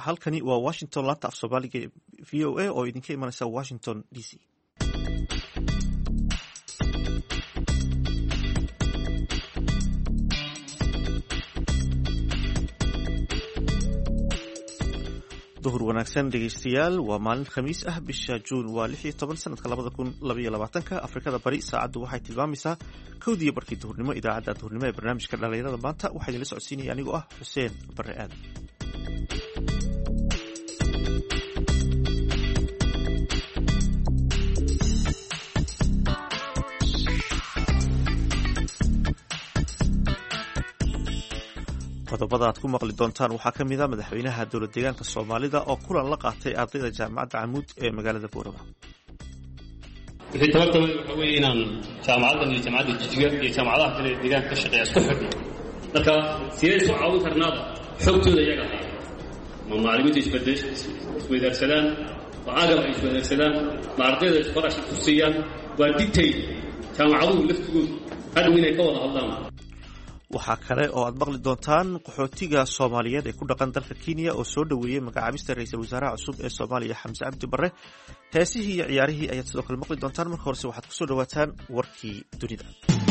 halkani waa Washington laanta af Soomaaliga VOA oo idinka imanaysa Washington DC. duhur wanaagsan dhegeystayaal waa maalin khamiis ah bisha Juun waa 16 sanadka 2022 Afrikada Bari saacadu waxay tilmaamaysaa 1:00 barkii duhurnimo idaacadda duhurnimo ee barnaamijka dhalinyarada maanta waxaa idin la socodsiinaya anigoo ah Xuseen Barre Aadan. qodobada aad ku maqli doontaan waxaa ka mid ah madaxweynaha dowlad deegaanka Soomaalida oo kulan la qaatay ardayda jaamacadda Camuud ee magaalada Boorama. wixii tabartaba waxa weeye inaan jaamacaddan iyo jaamacadda Jijga iyo jaamacadaha kale ee deegaanka ka shaqeeya isku xidhno marka sidee soo caawin karnaada xogtooda iyaga ah ma macluumaadka isweydaarsadaan ma agab ay isweydaarsadaan ma ardayda isqorasho ku siiyaan waa detail jaamacaduhu laftigoodu hadhow inay ka wada hadlaan. waxaa kale oo aad maqli doontaan qaxootiga Soomaaliyeed ee ku dhaqan dalka Kenya oo soo dhaweeyay magacaabista ra'iisul wasaaraha cusub ee Soomaaliya Xamse Cabdi Barre. heesihii iyo ciyaarihii ayaad sidoo kale maqli doontaan. marka horese waxaad ku soo dhawaataan warkii dunida.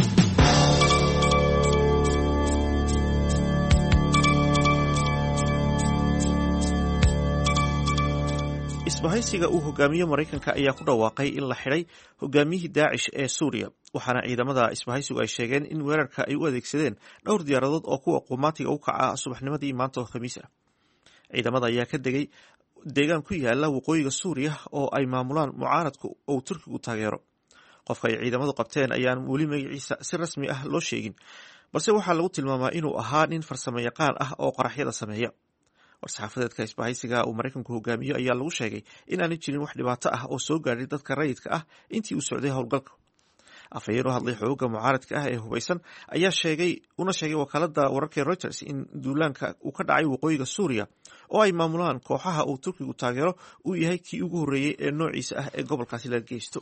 isbahaysiga uu hogaamiyo Mareykanka ayaa ku dhawaaqay in la xiray hogaamiyihii Daacish ee Suuriya waxaana ciidamada isbahaysigu ay sheegeen in weerarka ay u adeegsadeen dhowr diyaaradood oo kuwa qumaatiga u kaca subaxnimadii maanta oo Khamiis ah. ciidamada ayaa ka degay deegaan ku yaala waqooyiga Suuriya oo ay maamulaan mucaaradku oo Turkigu taageero. qofka ay ciidamadu qabteen ayaan weli magaciisa si rasmi ah loo sheegin balse waxaa lagu tilmaamaa inuu ahaa nin farsamo yaqaan ah oo qaraxyada sameeya. war-saxaafadeedka isbahaysiga uu Mareykanku hogaamiyo ayaa lagu sheegay in aanay jirin wax dhibaato ah oo soo gaadhay dadka rayidka ah intii uu socday howlgalka. afhayeen u hadlay xoogga mucaaradka ah ee hubeysan ayaa sheegay wakaalada wararka Reuters in duulaanka uu ka dhacay waqooyiga Suuriya oo ay maamulaan kooxaha uu Turkigu taageero uu yahay kii ugu horreeyay ee noociisa ah ee gobolkaasi laga geysto.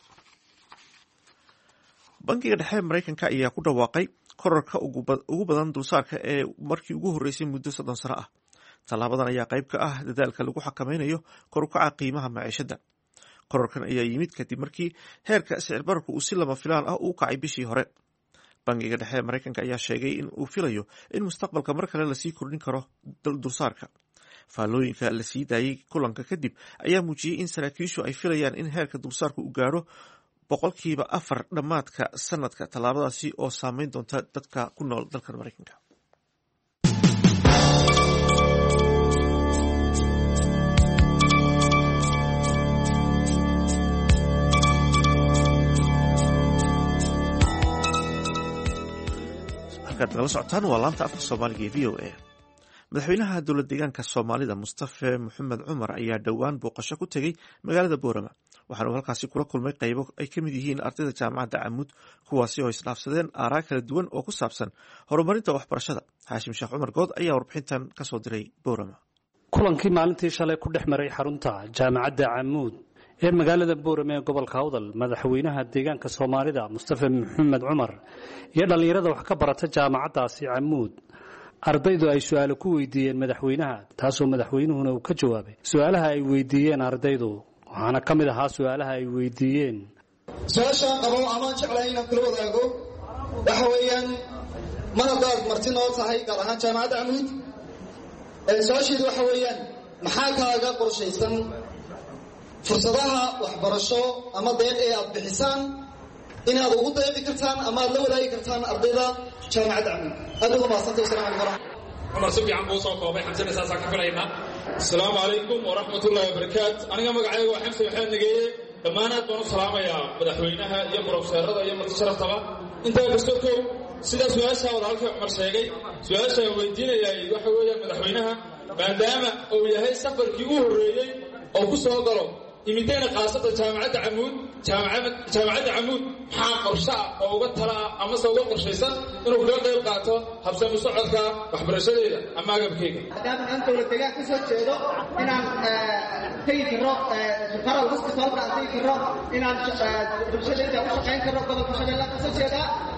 bangiga dhexe Mareykanka ayaa ku dhawaaqay kororka ugu badan dulsaarka ee markii ugu horreysay muddo 30 sano ah. tallaabadan ayaa qayb ka ah dadaalka lagu xakameynayo kor u kaca qiimaha maciishada. kororkan ayaa yimid kadib markii heerka sicir bararku uu si lama filaan ah u kacay bishii hore. bangiga dhexe Mareykanka ayaa sheegay in uu filayo in mustaqbalka mar kale lasii kordhin karo dulsaarka. faallooyinka la sii daayay kulanka kadib ayaa muujiyey in saraakiishu ay filayaan in heerka dulsaarku uu gaaro 4% dhammaadka sanadka. tallaabadaasi oo saameyn doonta dadka ku nool dalka Mareykanka. nagala socotaan waa laanta afka Soomaaliga ee VOA. madaxweynaha dowlad deegaanka Soomaalida Mustafa Maxamed Cumar ayaa dhowaan booqasho ku tegay magaalada Boorama waxaana uu halkaasi kula kulmay qaybo ay ka mid yihiin ardayda jaamacadda Camuud kuwaasi oo isdhaafsadeen aaraa kala duwan oo ku saabsan horumarinta waxbarashada. Haashim Sheekh Cumar Good ayaa warbixintan ka soo diray Boorama. kulankii maalintii shalay ku dhex maray xarunta jaamacadda Camuud ee magaalada Boorama ee gobolka Awdal madaxweynaha deegaanka Soomaalida Mustafa Maxamed Cumar iyo dhalinyarada wax ka barata jaamacaddaasi Camuud ardaydu ay su'aalo ku weydiiyeen madaxweynaha taasoo madaxweynuhuna uu ka jawaabay su'aalaha ay weydiiyeen ardaydu waxaana ka mid ahaa su'aalaha ay weydiiyeen su'aasha qabo ama jeclahay inaan kula wadaago waxa weeyaan madadaad marti noo tahay gaar ahaan jaamacadda Camuud su'aasheedu waxa weeyaan maxaa kaaga qorshaysan fursadaha waxbarasho ama deeq ee aad bixisaan inaad ugu deeqi kartaan ama aad la wadaagi kartaan ardayda jaamacadda Camuud. aad ugu mahadsantahay. assalaamu calaykum عمر سبي عم بوصل قوبي حمزة أساسا كفرينا. السلام عليكم ورحمة الله وبركاته. أنا مقعي وحمزة وحين نجيه دمانات بنو سلامة يا مدحوينها يا بروفيسور يا مرتشرف طبعا. أنت بستوكو سيدا سواسها وضعك عمر شيقي سواسها ويدينا يا يوحوا يا مدحوينها بعدما أو يهي سفر كيوه الرئي أو كسوه قلو يمدينا قاصة جامعة عمود جامعة عمود حاق قرشاء أو قتلا أما سوى قرشيسا إنه كل قيل قاته حبسا مسعودك وحبر شديدة أما قبل كيكا دام أنت والتقاء كسوة جيدو إن تيك الرق شكرا الغسط طالبا تيك الرق إن شديدة وشقين كالرق قبل كشبه الله كسوة جيدة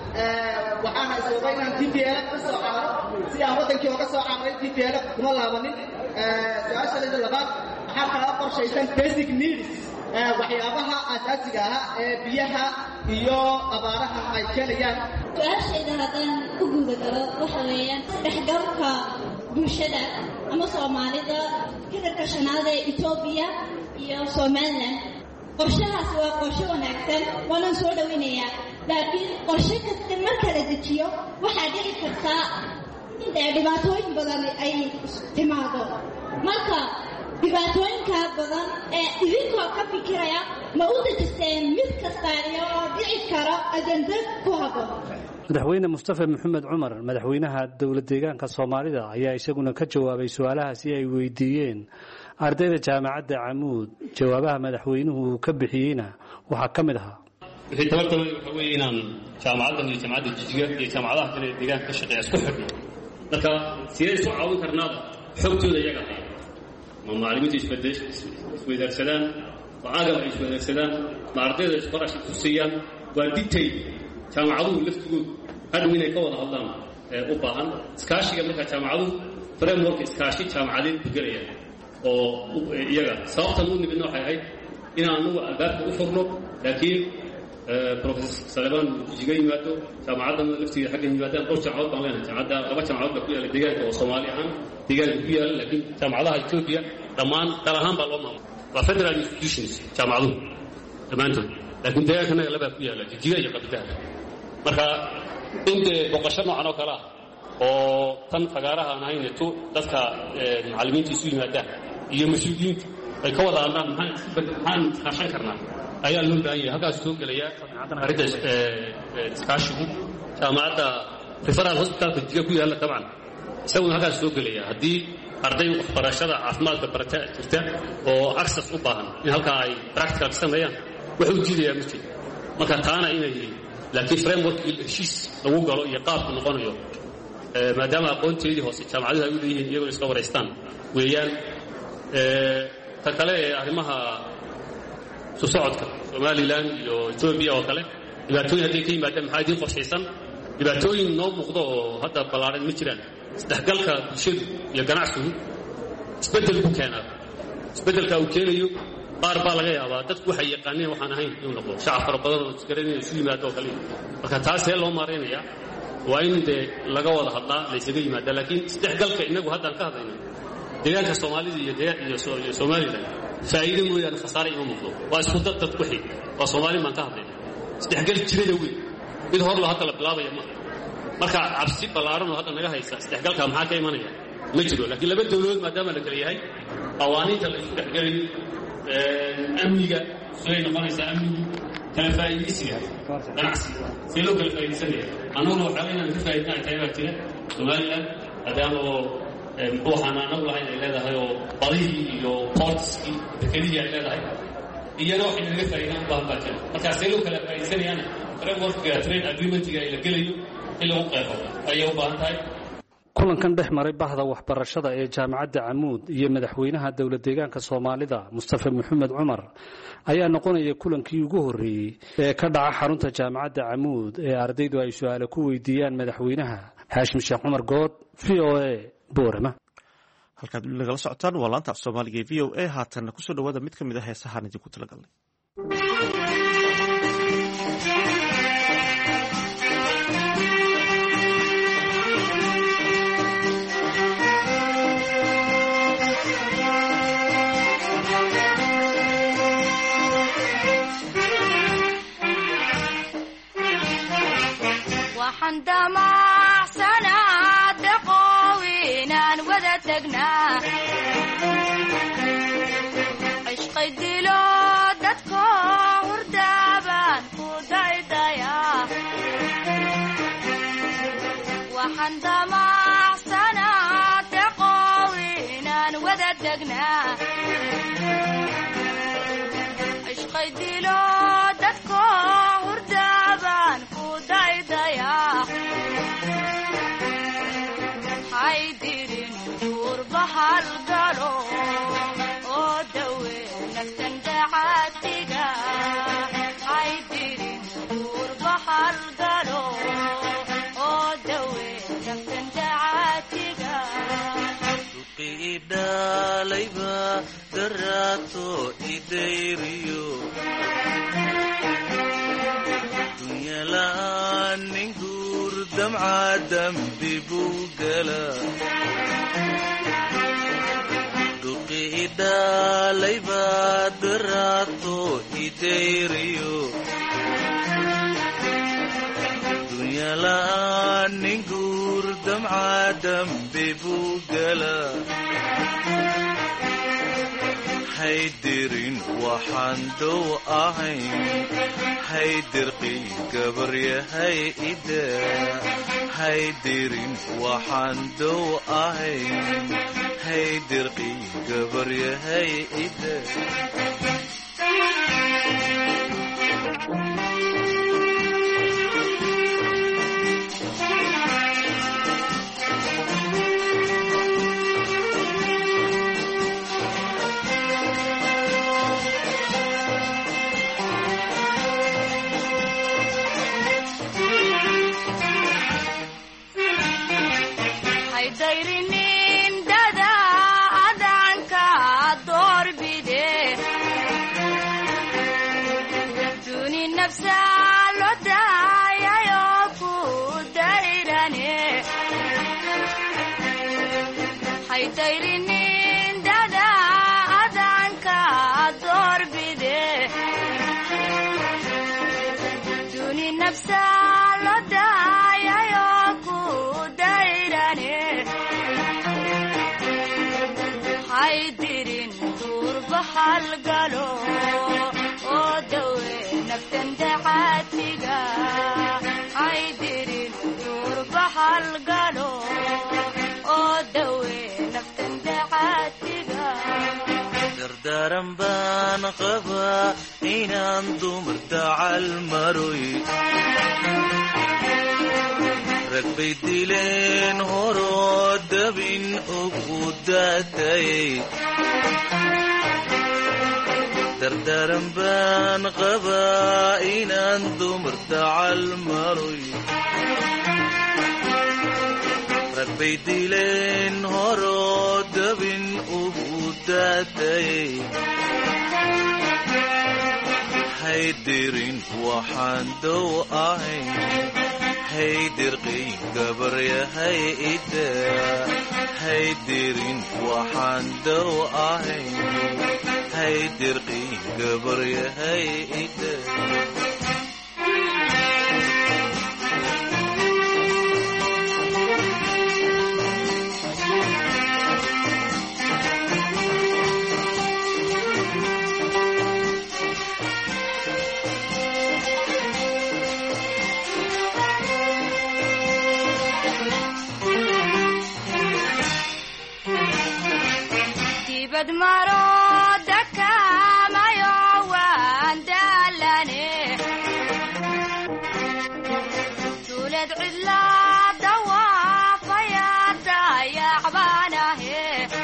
waxaan haysaday inaan TPLF ka soo caaro si aan wadankii uga soo caaray TPLF kuma laabanin su'aasha labaad maxaa kala qorshaysan basic needs waxyaabaha asaasiga ah ee biyaha iyo abaaraha ay keenayaan su'aashayda haddaan ku guda galo waxa weeyaan dhexgalka bulshada ama Soomaalida hirarka shanaad ee Itoobiya iyo Somaliland qorshahaas waa qorshe wanaagsan waana soo dhaweynayaa laakiin qorshe kasta marka la dejiyo waxaa dhici karta in dhibaatooyin badan ay timaado marka dhibaatooyinka badan ee idinkoo ka fikiraya ma u dejisteen mid kasta iyo dhici karo ajenda ku habboon madaxweyne Mustafa Maxamed Cumar madaxweynaha dawladda deegaanka Soomaalida ayaa isaguna ka jawaabay su'aalahaasi ay weydiiyeen ardayda jaamacadda Camuud jawaabaha madaxweynuhu ka bixiyayna waxa kamid ahaa wixii tabartay waxa weeye inaan jaamacadda iyo jaamacadda Jijga iyo jaamacadaha kale deegaanka ka shaqeeya isku xidhno marka sidee soo caawin karnaa xogtooda iyaga ma macluumaadka isweydaarsadaan وعاقب ay iswadaagsadaan ma ardayda isbarash ku siiyaan waa detail jaamacaduhu laftigoodu hadhow inay ka wada hadlaan u baahan iskaashiga marka jaamacaduhu framework iskaashi jaamacadeed ku gelaya oo iyaga sababtan u nimidna waxay ahayd inaan anagu albaabka u furno laakiin professor Salaban jiga yimaado jaamacadda laftigeeda xagga yimaadaan dhowr jaamacadood baan leenahay jaamacadda laba jaamacadood baa ku yaala deegaanka oo Soomaali ahaan deegaanka ku yaala laakiin jaamacadaha Itoobiya dhammaan dal ahaan baa loo maamulo waa federal institutions jaamacaduhu dhammaantood laakiin deegaankana labaa ku yaala jijiga iyo qabitaal marka inta boqosho noocan oo kale ah oo tan fagaaraha aan ahayn dadka macallimiinta isu yimaadaan iyo mas'uuliyiinta ay ka wada hadlaan maxaan qashan karnaa ayaa loo baahan yahay halkaas soo gelaya arrinta iskaashigu jaamacadda referral hospital jijiga ku yaala dabcan isaguna halkaas soo gelaya haddii arday waxbarashada caafimaadka barata jirta oo access u baahan in halka ay practical sameeyaan waxa uu jiidayaa mid marka taana inay laakiin framework heshiis lagu galo iyo qaabku noqonayo maadaama aqoonteedii hoose jaamacaduhu ay u leeyihiin iyagoo iska wareystaan weeyaan ta kale ee arrimaha socodka Somaliland iyo Ethiopia oo kale dhibaatooyin hadday ka yimaadaan maxaa idin qorshaysan dhibaatooyin noo muuqdo oo hadda ballaaran ma jiraan isdhexgalka bulshadu iyo ganacsigu isbedel ku keenaa isbedelka uu keenayo qaar baa laga yaabaa dadku waxay yaqaaneen waxaan ahayn inuu noqdo shacab fara badan oo iskareynaya isu yimaado oo kale marka taas ee loo maareynayaa waa in laga wada hadlaa la isaga yimaada laakiin isdhexgalka inagu haddaan ka hadlayno deegaanka Soomaalida iyo Somaliland faa'iido mooyaan khasaare ima muuqdo waa isku dad wixii waa Soomaali maan ka hadlayno isdhexgal jirada weyn mid hor loo hadda la bilaabaya marka cabsi ballaaran oo hadda naga haysa isdhexgalka maxaa ka imanaya ma jiro laakiin laba dawladood maadaama la kala yahay qawaaniinta la isku dhexgalayo amniga soo noqonaysa amnigu kala faa'iideysiga ganacsiga si loo kala faa'iideysanaya anaguna waxaa inaan ka faa'iidnaa taybaa jira Somaliland maadaama waxaan anagu lahayn ay leedahay oo badihii iyo portskii dekedihii ay leedahay iyana waxay naga faa'iidaan u baahan baa jira markaa see loo kala faa'iideysanayaana frameworkga trade agreementga ay la gelayo in lagu qeexo ayay u baahan tahay kulankan dhex maray bahda waxbarashada ee jaamacadda Camuud iyo madaxweynaha dawladda deegaanka Soomaalida Mustafa Maxamed Cumar ayaa noqonaya kulankii ugu horeeyay ee ka dhaca xarunta jaamacadda Camuud ee ardaydu ay su'aalo ku weydiiyaan madaxweynaha Haashim Sheekh Cumar Good VOA Boorama halkaad nagala socotaan waa laanta Soomaaliga ee VOA haatan ku soo dhawaada mid kamid ah heesahan idinku talagalnay عندما سنعد قوينا وذتقنا عشق الدلو دتكو وردابان ودايدايا وعندما سنعد قوينا وذتقنا عشق الدلو دتكو وردابان ودايدايا حيديرين دور بحال قالو ودوي نفتن دعاتيقا حيديرين دور بحال قالو dawe naftan dacaatiga idaalayba daraato idayriyo dunyala'aan nin guur damca dambi buu gala duqi idaalayba daraato idayriyo dunyala'aan nin guur damca dambi buu gala haydirin waxaan dow ahayn haydirqii gabaryahay ida haydirin waxaan dow ahayn haydirqii gabaryahay ida dayrinin dada adanka doorbide duni nafsa lo daayayo ku dayrane hay dayrinin dada adanka doorbide duni nafsa lo daayayo ku dayrane haydirin durba halgalo oo dawe naftan dacaatiga haydirin durba halgalo oo dawe naftan dacaatiga dardaaran baan qabaa inaan dumar dacal maroy rag bay dileen horoo dabin ugu daatayay dardaaran baan qabaa inaan dumar dacal maroy rag bay dileen horoo dabin ugu daatayay haydirin waxaan dow ahayn haydirqii gabaryahay ida haydirin waxaan dow ahayn haydirqii gabaryahay ida maro dakamayo waan daalane tuulad cidla dawaafaya dayacbaanahe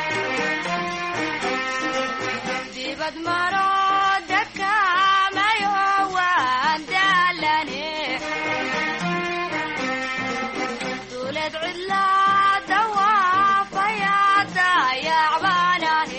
dibad maro dakamayo waan daalane tuulad cidla dawaafaya dayacbaanahe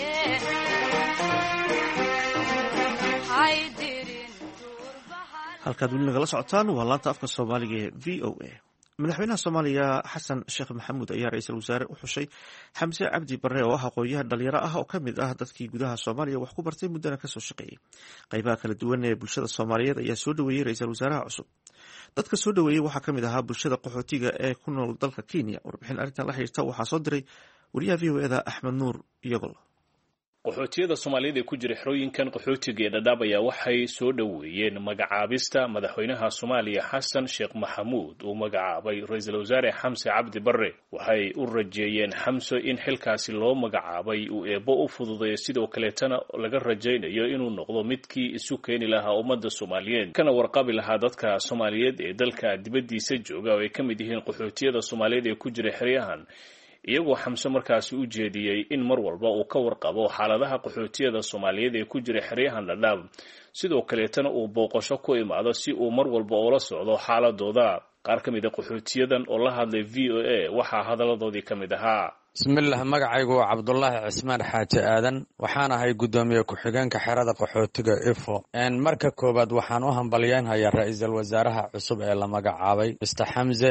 halkaad weli nagala socotaan waa laanta afka soomaaliga ee v o a madaxweynaha soomaaliya xasan sheekh maxamuud ayaa ra-iisul wasaare u xushay xamse cabdi barre oo ah aqoon-yahan dhalinyaro ah oo ka mid ah dadkii gudaha soomaaliya wax ku bartay muddana kasoo shaqeeyey qaybaha kala duwan ee bulshada soomaaliyeed ayaa soo dhoweeyey ra-iisul wasaaraha cusub dadka soo dhoweeyey waxaa ka mid ahaa bulshada qaxootiga ee ku nool dalka kenya warbixin arrintan la xiriirta waxaa soo diray wariyaha v o eda axmed nuur iyagol qaxootiyada Soomaaliyeed ee ku jira xerooyinkan qaxootiga ee Dadaab ayaa waxay soo dhaweeyeen magacaabista madaxweynaha Soomaaliya Xasan Sheekh Maxamuud oo magacaabay ra'iisul wasaare Xamse Cabdi Barre waxay u rajeeyeen Xamse in xilkaasi loo magacaabay uu eebo u fududeeyo sidoo kale tan laga rajaynayo inuu noqdo midkii isu keeni lahaa ummadda Soomaaliyeed kana warqabi lahaa dadka Soomaaliyeed ee dalka dibadiisa jooga oo ay ka mid yihiin qaxootiyada Soomaaliyeed ee ku jira xeryahan iyagoo Xamse markaasi u jeediyay in mar walba uu ka warqabo xaaladaha qaxootiyada Soomaaliyeed ee ku jira xeryahan Dadaab sidoo kale tan uu booqasho ku imaado si uu mar walba ula socdo xaaladooda qaar ka mid a qaxootiyadan oo la hadlay v o a waxaa hadalladoodii ka mid ahaa. bismillaah, magacaygu waa cabdulaahi cismaan xaaji aadan, waxaan ahay guddoomiye ku-xigeenka xerada qaxootiga ifo. marka koowaad waxaan u hambalyeynhayaa ra-iisul wasaaraha cusub ee la magacaabay Mr Xamse.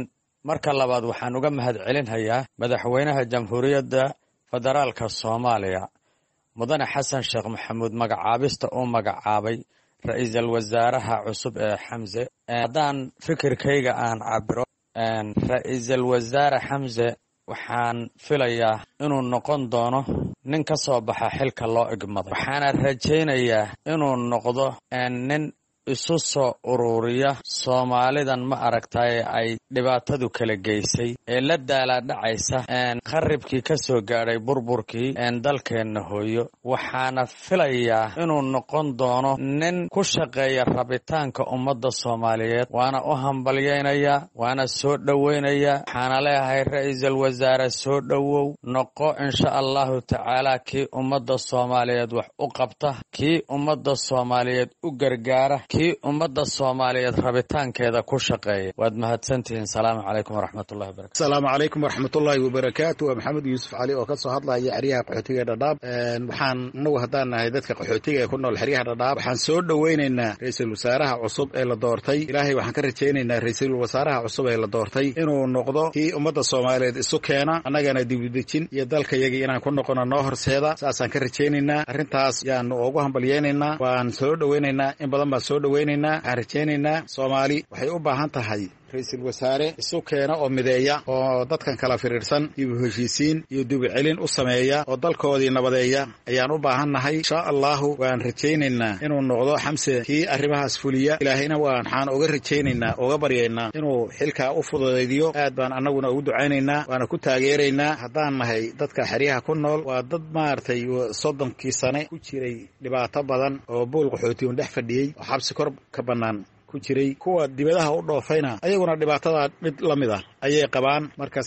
marka labaad waxaan uga mahad celinhayaa madaxweynaha jamhuuriyadda federaalka Soomaaliya mudane xasan sheekh maxamuud magacaabista uu magacaabay ra-iisul wasaaraha cusub ee Xamse. haddaan fikirkayga aan cabiro, ra-iisul wasaare Xamse waxaan filayaa inuu noqon doono nin ka soo baxa xilka loo igmaday. waxaana rajaynayaa inuu noqdo nin isu soo ururiya Soomaalidan ma aragtay ay dhibaatadu kala geysay ee la daaladhacaysa qaribkii ka soo gaadhay burburkii dalkeenna hooyo. waxaana filayaa inuu noqon doono nin ku shaqeeya rabitaanka ummadda Soomaaliyeed. waana u hambalyeynayaa, waana soo dhoweynayaa. waxaana leeyahay ra-iisul wasaare soo dhowow, noqo insha allahu tacaala kii ummadda Soomaaliyeed wax u qabta, kii ummadda Soomaaliyeed u gargaara, kii ummadda Soomaaliyeed rabitaankeeda ku shaqeeya. waad mahadsantihiin. salaamu calaykum waraxmatullahi wabarakatu. asalaamu calaykum waraxmatullaahi wabarakaatu. waa maxamed yuusuf cali oo ka soo hadlaya xeryaha qaxootiga dhadhaab. waxaan inagu haddaan nahay dadka qaxootiga ee ku nool xeryaha dhadhaab, waxaan soo dhoweynaynaa ra-iisul wasaaraha cusub ee la doortay. ilaahay waxaan ka rajaynaynaa ra-iisul wasaaraha cusub ee la doortay inuu noqdo kii ummadda Soomaaliyeed isu keena, annagana dibudejin iyo dalkayagii inaan ku noqono noo horseeda. saasaan ka rajaynaynaa. arrintaas yaanu ugu hambalyeynaynaa, waan soo dhoweynaynaa. in badan baan soo dhoweynaynaa. waxaan rajaynaynaa Soomaali waxay u baahan tahay ra-iisul wasaare isu keena oo mideeya, oo dadkan kala firiirsan dib u heshiisiin iyo dib u celin u sameeya, oo dalkoodii nabadeeya ayaan u baahannahay. insha allahu waan rajaynaynaa inuu noqdo Xamse kii arrimahaas fuliya. ilaahayna waxaan uga rajaynaynaa, uga baryaynaa inuu xilkaa u fududaydiyo. aad baan annaguna ugu ducaynaynaa, waana ku taageeraynaa. haddaan nahay dadka xeryaha ku nool, waa dad maaragtay 30 sane ku jiray dhibaato badan oo buul qaxootiyoon dhex fadhiyey oo xabsi kor ka bannaan ku jiray. kuwa dibadaha u dhoofayna ayaguna dhibaatada mid la mid ah ayay qabaan. marka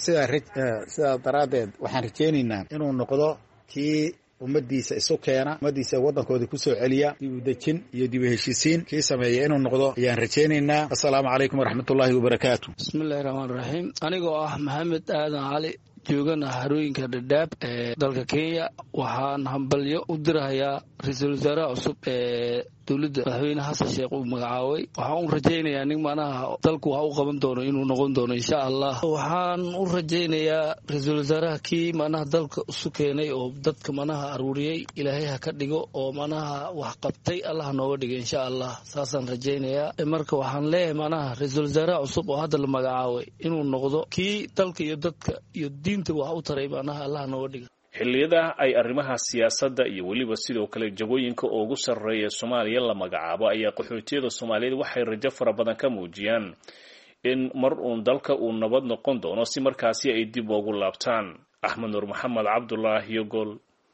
sidaa daraaddeed waxaan rajaynaynaa inuu noqdo kii ummaddiisa isu keena, ummaddiisa waddankoodii ku soo celiya, dib u dejin iyo dib u heshiisiin kii sameeya inuu noqdo ayaan rajaynaynaa. assalaamu calaykum waraxmatullaahi wabarakaatu. bismillahi raxmaani raxiim. anigoo ah maxamed aadan cali, joogana harooyinka dhadhaab ee dalka Kenya, waxaan hambalyo u dirahayaa ra-iisul wasaaraha cusub ee dowladda madaxweyne xasan sheekh uu magacaabay. waxaan u rajaynayaa nin manaha dalku wax u qaban doono inuu noqon doono insha allah. waxaan u rajaynayaa ra-iisul wasaaraha kii manaha dalka isu keenay oo dadka manaha aruuriyey, ilaahay ha ka dhigo, oo manaha wax qabtay allah nooga dhiga insha allah. saasaan rajaynayaa. marka waxaan leeyahay manaha ra-iisul wasaaraha cusub oo hadda la magacaabay inuu noqdo kii dalka iyo dadka iyo diinta wax u taray manaha allah nooga dhiga. xilliyada ay arrimaha siyaasadda iyo weliba sidoo kale jagooyinka ugu sarreeya Soomaaliya la magacaabo ayaa qaxootiyada Soomaaliyeed waxay rajo fara badan ka muujiyaan in mar uun dalka uu nabad noqon doono si markaasi ay dib ugu laabtaan. Axmed Nuur Maxamed Cabdulaahi Yogol,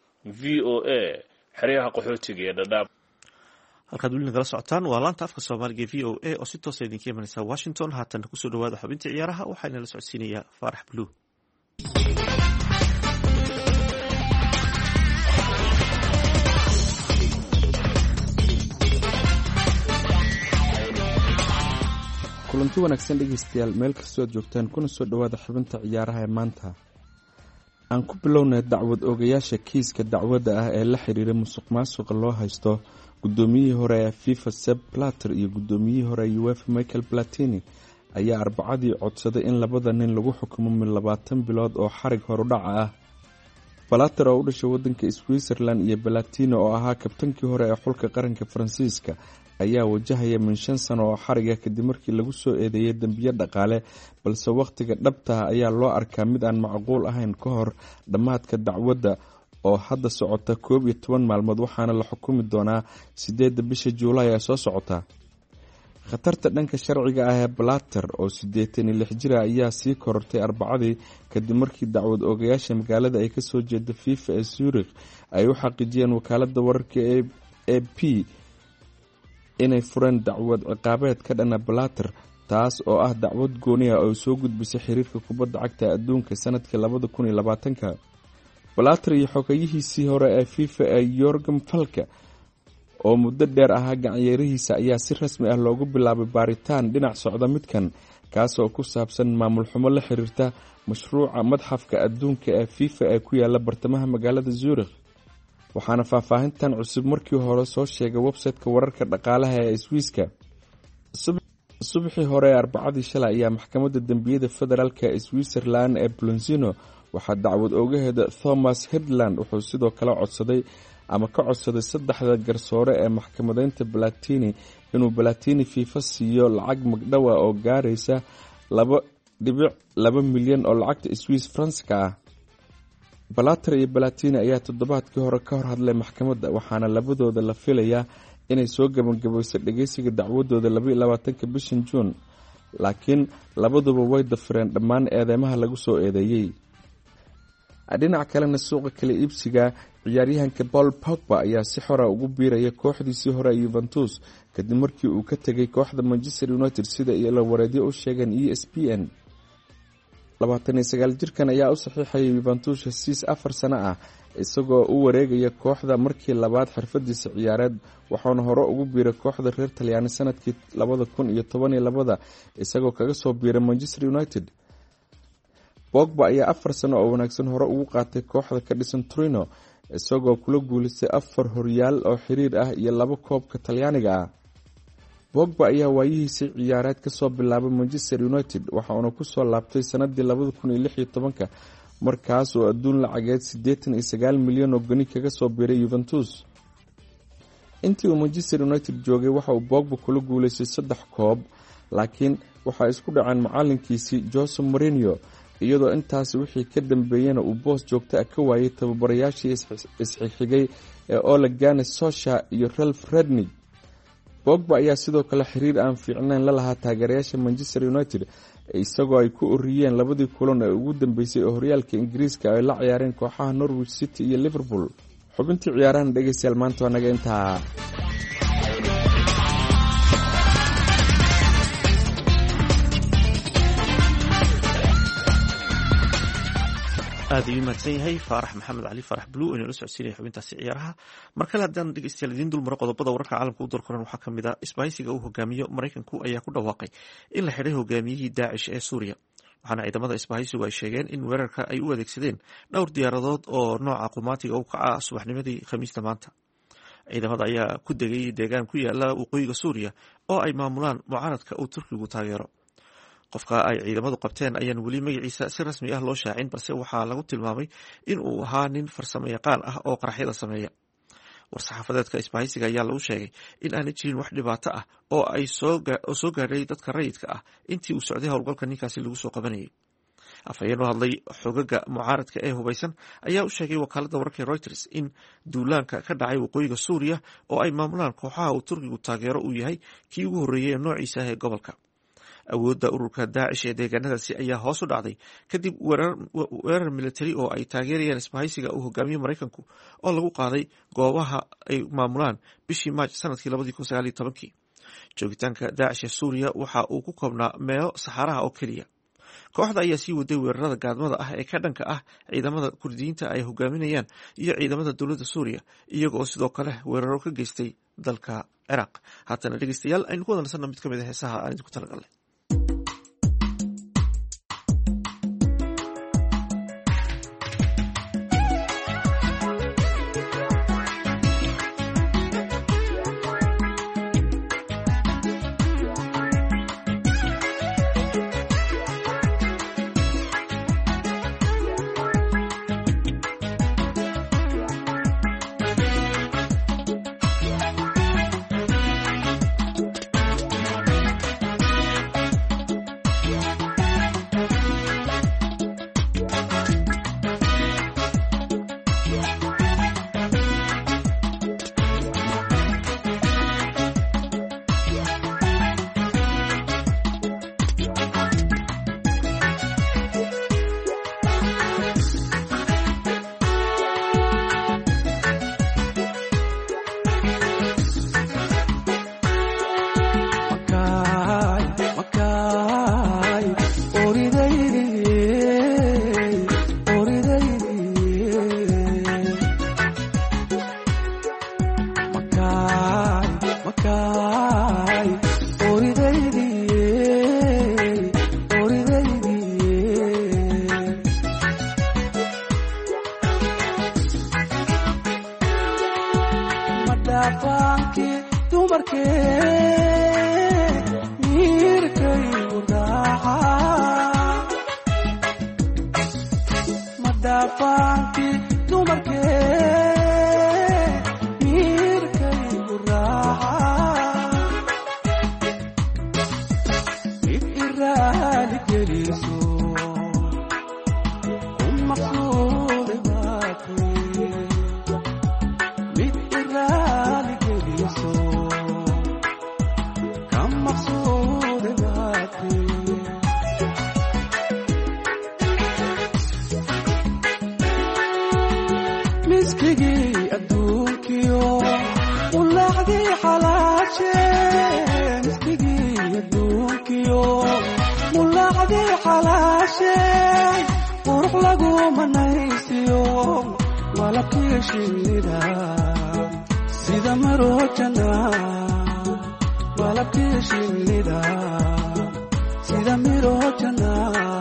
v o a, xeryaha qaxootiga ee Dhadhaab. halkaad weli nagala socotaan waa laanta afka Soomaaliga v o a oo si toos ah idinka imanaysa Washington. haatan ku soo dhawaada xubintii ciyaaraha, waxaana la socodsiinayaa Faarax Blue. kulanti wanaagsan dhegeystayaal, meel kastoo aad joogtaan kuna soo dhowaada xubinta ciyaaraha ee maanta. aan ku bilownay dacwad oogayaasha kiiska dacwadda ah ee la xiriira musuq maasuqa loo haysto guddoomiyihii hore ee FIFA Sepp Blatter iyo guddoomiyihii hore ee UEFA Michael Platini ayaa Arbacadii codsaday in labada nin lagu xukumo 20 bilood oo xarig horudhaca ah. Blatter oo u dhashay waddanka Switzerland iyo Platini oo ahaa kabtankii hore ee xulka qaranka Faransiiska ayaa wajahaya 5 sano oo xariga kadib markii lagu soo eedeeyay dambiyo dhaqaale, balse waqtiga dhabta ah ayaa loo arkaa mid aan macquul ahayn ka hor dhammaadka dacwadda oo hadda socota 11 maalmood, waxaana la xukumi doonaa 8 bisha Juulaay ee soo socota. khatarta dhanka sharciga ah ee Blatter oo 86 jir ah ayaa sii korortay Arbacadii kadib markii dacwad oogayaasha magaalada ay ka soo jeeda FIFA ee Zurich ay u xaqiijiyeen wakaaladda wararka ee AP inay fureen dacwad ciqaabeed ka dhana Blatter, taas oo ah dacwad gooni ah oo soo gudbisay xiriirka kubadda cagta adduunka sanadkii 2020. Blatter iyo xogayihiisii hore ee FIFA ee Jürgen Falke oo muddo dheer ahaa gacanyeerihiisa ayaa si rasmi ah loogu bilaabay baaritaan dhinac socda midkan kaasoo ku saabsan maamul xumo la xiriirta mashruuca madxafka adduunka ee FIFA ee ku yaala bartamaha magaalada Zurich. waxaana faahfaahintan cusub markii hore soo sheegay website-ka wararka dhaqaalaha ee Swiss-ka. subaxii hore ee Arbacadii shalay ayaa maxkamadda dambiyada federaalka ee Switzerland ee Bolzano waxaa dacwad oogaheeda Thomas Hedland wuxuu sidoo kale codsaday saddexda garsoore ee maxkamadeynta Platini inuu Platini FIFA siiyo lacag magdhow ah oo gaaraysa 2.2 milyan oo lacagta Swiss francs-ka ah. Blatter iyo Platini ayaa toddobaadkii hore ka hor hadlay maxkamadda, waxaana labadooda la filayaa inay soo gabagabayso dhageysiga dacwadooda 22 bishan Juun, laakiin labaduba way dafireen dhammaan eedeymaha lagu soo eedeeyay. dhinaca kalena suuqa kala iibsiga ciyaaryahanka Paul Pogba ayaa si xor ah ugu biiraya kooxdiisii hore Juventus kadib markii uu ka tagay kooxda Manchester United sida ilo wareedyo u sheegeen ESPN. 29 jirkan ayaa u saxiixay Juventus heshiis 4 sano ah isagoo u wareegaya kooxda markii labaad xirfadiisa ciyaareed, waxaana hore ugu biiray kooxda reer Talyaani sanadkii 2012 isagoo kaga soo biiray Manchester United. Pogba ayaa 4 sano oo wanaagsan hore ugu qaatay kooxda ka dhisan Torino isagoo kula guuleystay 4 horyaal oo xiriir ah iyo 2 koobka Talyaaniga ah. Pogba ayaa waayihiisa ciyaareed ka soo bilaabay Manchester United waxaana ku soo laabtay sanadii 2016 markaas oo adduun lacageed 89 milyan oo gani kaga soo biiray Juventus. intii uu Manchester United joogay waxa uu Pogba kula guuleystay 3 koob, laakiin waxa isku dhaceen macalinkiisii Jose Mourinho iyadoo intaas wixii ka dambeeyana uu boos joogto ah ka waayay tababarayaashii isxigay ee Ole Gunnar Solskjaer iyo Ralf Rangnick. Pogba ayaa sidoo kale xiriir aan fiicnayn la lahaa taageerayaasha Manchester United isagoo ay ku uriyeen labadii kulan ee ugu dambeysay oo horyaalka Ingiriiska ay la ciyaareen kooxaha Norwich City iyo Liverpool. xubintii ciyaarahan dhageystayaal maanta waa naga intaa. aad ayuu mahadsan yahay faarax maxamed cali faarax blue inuu la socodsiinaya xubintaasi ciyaaraha. markale haddaan dhegeystayaal idiin dulmaro qodobada wararka caalamka u doorkoran waxaa ka mid ah isbahaysiga uu hogaamiyo Maraykanku ayaa ku dhawaaqay in la xidhay hogaamiyihii Daacish ee Suuriya, waxaana ciidamada isbahaysigu ay sheegeen in weerarka ay u adeegsadeen dhowr diyaaradood oo nooca qumaatiga u kaca subaxnimadii Khamiista maanta. ciidamada ayaa ku degay deegaan ku yaala waqooyiga Suuriya oo ay maamulaan mucaaradka uu Turkigu taageero. qofka ay ciidamadu qabteen ayaan weli magaciisa si rasmi ah loo shaacin, balse waxaa lagu tilmaamay in uu ahaa nin farsamo yaqaan ah oo qaraxyada sameeya. war-saxaafadeedka isbahaysiga ayaa lagu sheegay in aanay jirin wax dhibaato ah oo ay soo gaadhay dadka rayidka ah intii uu socday howlgalka ninkaasi lagu soo qabanayay. afhayeen u hadlay xogaga mucaaradka ee hubeysan ayaa u sheegay wakaalada wararka Reuters in duulaanka ka dhacay waqooyiga Suuriya oo ay maamulaan kooxaha uu Turkigu taageero uu yahay kii ugu horreeyay ee noociisa ah ee gobolka. awoodda ururka Daacish ee deegaanadaasi ayaa hoos u dhacday kadib weerar militari oo ay taageerayeen isbahaysiga uu hogaamiyo Maraykanku oo lagu qaaday goobaha ay maamulaan bishii Maaj sanadkii 2019. joogitaanka Daacish ee Suuriya waxa uu ku koobnaa meelo saxaraha oo keliya. kooxda ayaa sii waday weerarada gaadmada ah ee ka dhanka ah ciidamada Kurdiyiinta ay hogaaminayaan iyo ciidamada dowladda Suuriya, iyagoo sidoo kale weeraro ka geystay dalka Ciraaq. haatana dhegeystayaal aynu ku wadansana mid ka mid ah heesaha aan idinku talagalnay. madaafaankii dumarkee miirkaygu raaca madaafaankii dumarkee miirkaygu raaca mid iraali geliso ku maqsuude baatay mid iraali geliso ka maqsuude baatay miskigii adduunkiyo ulaacdii xalaashee miskigii adduunkiyo ulaacdii xalaashee qurux lagu manaysiyo walabkii shinnida sida maroojana walabkii shinnida sida miroojana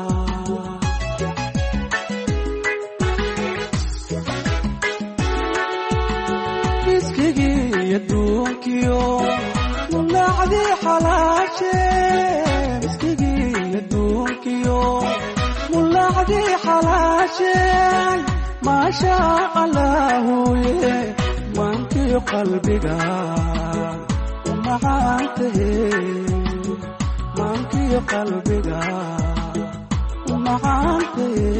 miskigii adduunkiyo mulaacdii xalaashee miskigii adduunkiyo mulaacdii xalaashee maashaa allaahuye maankiyo qalbiga u macaantahe maankiyo qalbiga u macaantahe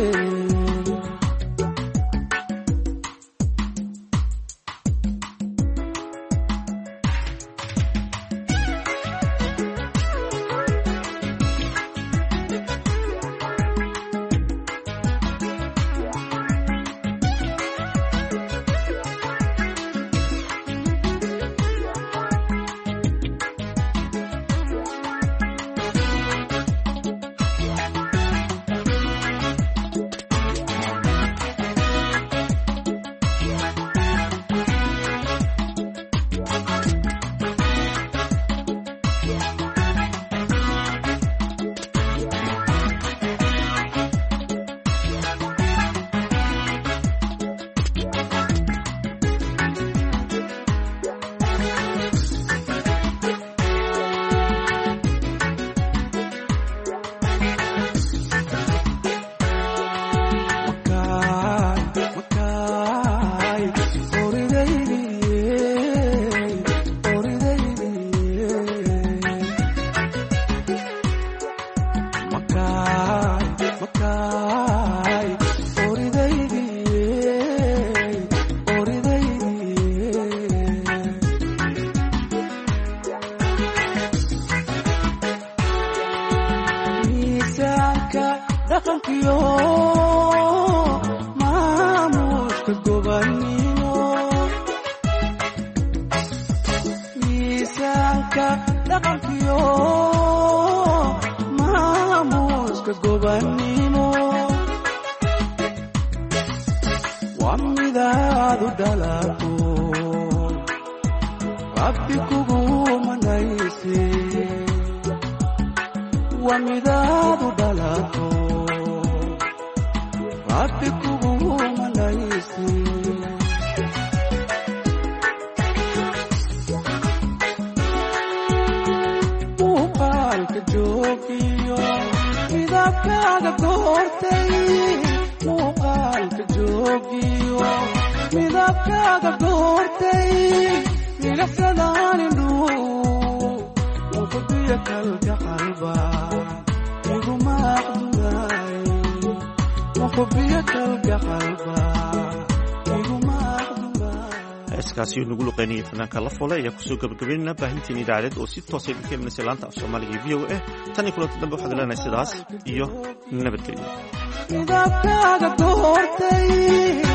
dhaqankiyo maamuushka gobannimo miisaanka dhaqankiyo maamuushka gobannimo waa midaad u dhalato rabbi kugu manayse waa midaad u dhalato rabbi kugu manayse muuqaalka joogiyo midabkaaga goortay muuqaalka joogiyo midabkaaga goortay milaxsadaan indhuu muqdiya kalka qalba iguma aqdunaay muqdiya kalka qalba iguma aqdunaay. heeskaasi nagu luqeynayay fanaanka la fole ayaa kusoo gabagabaynayna baahintiin idaacadeed oo si toosa idinka imanaysa laanta af soomaaliga iyo v o a tan iyo kulanta dambe waxaad leenahay sidaas iyo nabadgelyo. midabkaaga goortay